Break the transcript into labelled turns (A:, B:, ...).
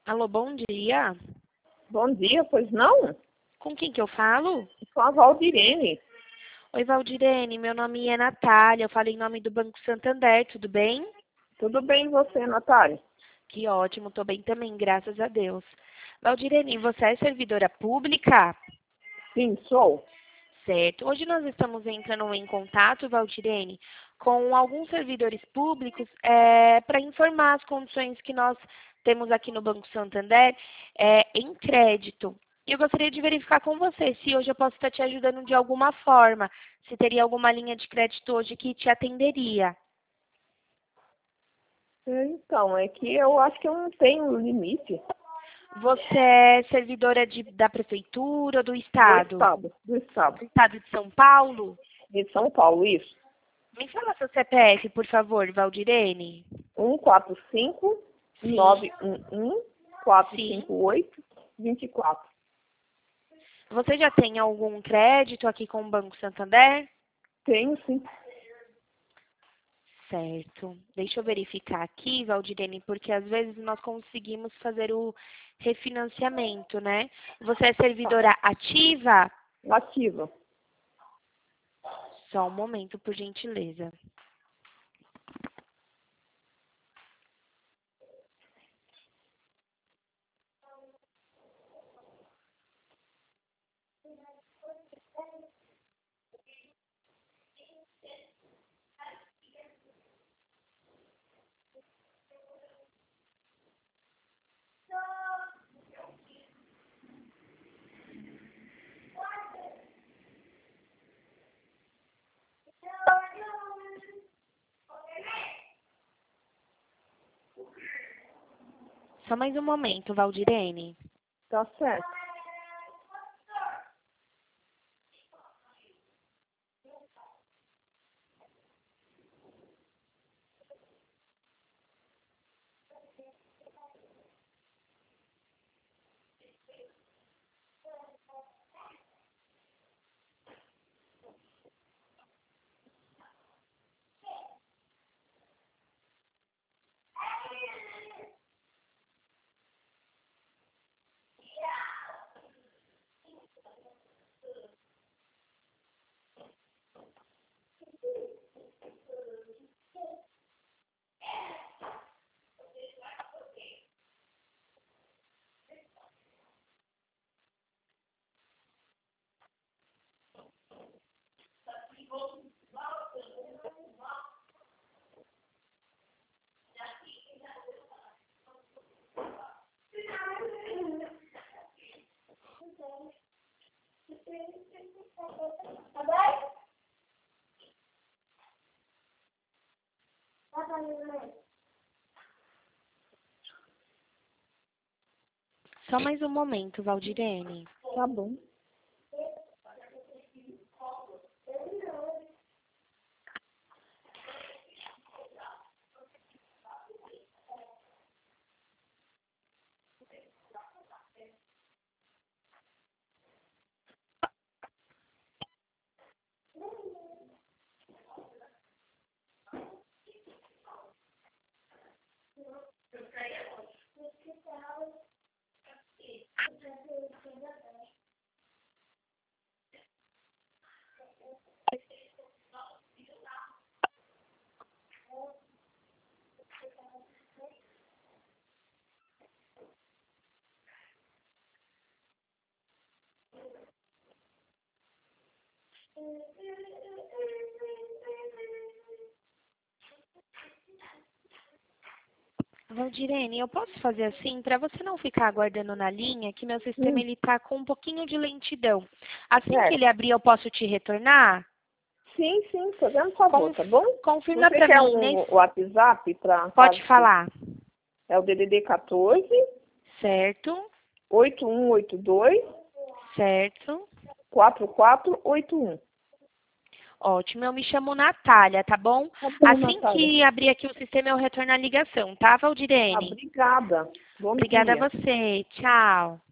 A: Alô, bom dia.
B: Bom dia, pois não?
A: Com quem que eu falo?
B: Com a Valdirene.
A: Oi, Valdirene, meu nome é Natália, eu falo em nome do Banco Santander, tudo bem?
B: Tudo bem e você, Natália?
A: Que ótimo, tô bem também, graças a Deus. Valdirene, você é servidora pública?
B: Sim, sou.
A: Certo. Hoje nós estamos entrando em contato, Valdirene, com alguns servidores públicos para informar as condições que nós temos aqui no Banco Santander em crédito. E eu gostaria de verificar com você se hoje eu posso estar te ajudando de alguma forma, se teria alguma linha de crédito hoje que te atenderia.
B: Então, é que eu acho que eu não tenho limite.
A: Você é servidora da prefeitura ou do
B: Do
A: estado?
B: estado, do estado.
A: Do estado de São Paulo?
B: De São Paulo, isso.
A: Me fala seu CPF, por favor, Valdirene.
B: 145
A: Sim.
B: 911
A: Sim.
B: 458 24.
A: Você já tem algum crédito aqui com o Banco Santander?
B: Tenho, sim.
A: Certo. Deixa eu verificar aqui, Valdirene, porque às vezes nós conseguimos fazer o refinanciamento, né? Você é servidora ativa?
B: Ativa.
A: Só um momento, por gentileza. Só mais um momento, Valdirene.
B: Tá certo.
A: Só mais um momento, Valdirene.
B: Tá bom.
A: Valdirene, eu posso fazer assim, para você não ficar aguardando na linha, que meu sistema
B: Sim,
A: ele tá com um pouquinho de lentidão. Assim que
B: certo.
A: ele abrir, eu posso te retornar?
B: Sim, fazendo favor, tá bom?
A: Confirma
B: Você
A: para
B: quer
A: mim,
B: um
A: né?
B: WhatsApp para
A: Pode
B: caso que
A: falar.
B: é o DDD 14
A: Certo,
B: 8182
A: certo.
B: 4481.
A: Ótimo, eu me chamo Natália, tá bom?
B: Tá bom,
A: Assim
B: Natália.
A: que abrir aqui o sistema, eu retorno a ligação, tá,
B: Ah,
A: Valdirene?
B: obrigada. Bom
A: Obrigada a
B: dia.
A: você. Tchau.